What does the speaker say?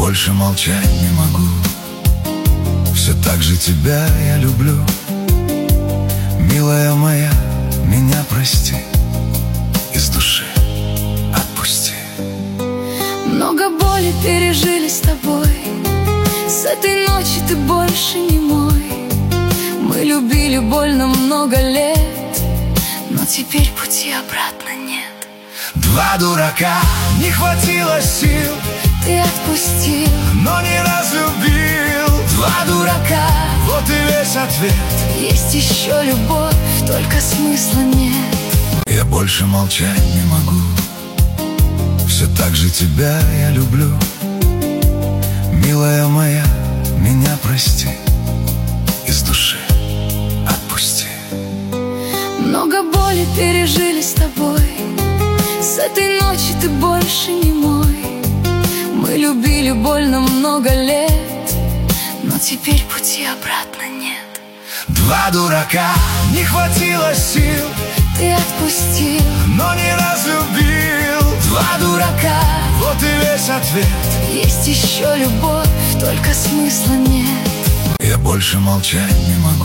больше молчать не могу. Все так же тебя я люблю. Милая моя, меня прости, из души отпусти. Много боли пережили с тобой. С этой ночи ты больше не мой. Мы любили больно много лет, но теперь пути обратно нет. Два дурака, не хватило сил. Ты отпустил, но не разлюбил. Два дурака, вот и весь ответ. есть еще любовь, только смысла нет. Я больше молчать не могу. Все так же тебя я люблю. Милая моя, меня прости, из души отпусти. Много боли пережили с тобой. С этой ночи ты больше не мой. Мы любили больно много лет, но теперь пути обратно нет. Два дурака, не хватило сил. Ты отпустил, но не разлюбил. Два дурака, вот и весь ответ. есть еще любовь, только смысла нет. Я больше молчать не могу.